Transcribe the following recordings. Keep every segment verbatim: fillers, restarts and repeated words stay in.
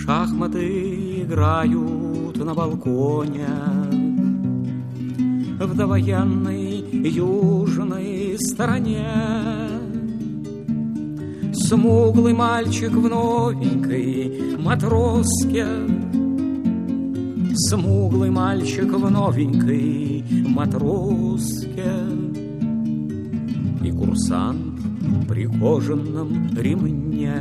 шахматы играют на балконе в довоенной южной стороне. Смуглый мальчик в новенькой матроске, смуглый мальчик в новенькой матроске, и курсант при кожаном ремне.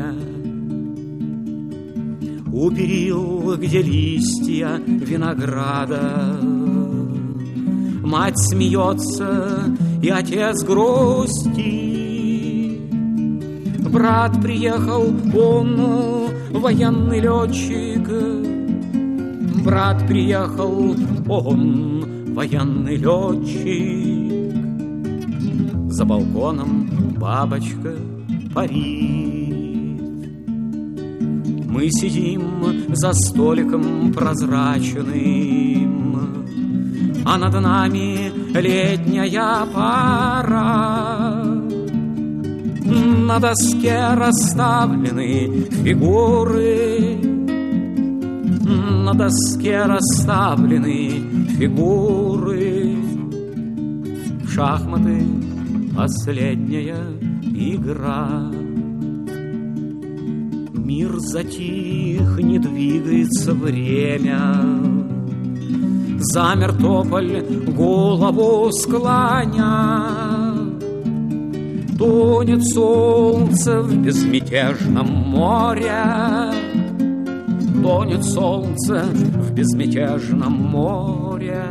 У перил, где листья винограда, мать смеется, и отец грустит. Брат приехал, он военный летчик. Брат приехал, он военный летчик. За балконом бабочка парит. Мы сидим за столиком прозрачным, а над нами летняя пара. На доске расставлены фигуры, на доске расставлены фигуры. В шахматы последняя игра. Мир затих, не двигается время. Замер тополь, голову склоня. Тонет солнце в безмятежном море. Тонет солнце в безмятежном море.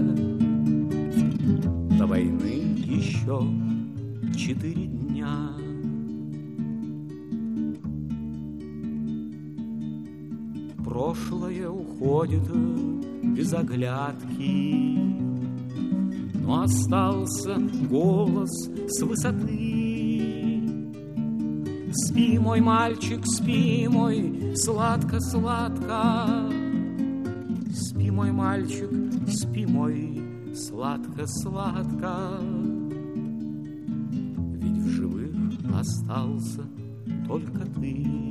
До войны еще четыре дня. Прошлое уходит без оглядки, но остался голос с высоты. Спи, мой мальчик, спи, мой, сладко-сладко. Спи, мой мальчик, спи, мой, сладко-сладко. Ведь в живых остался только ты.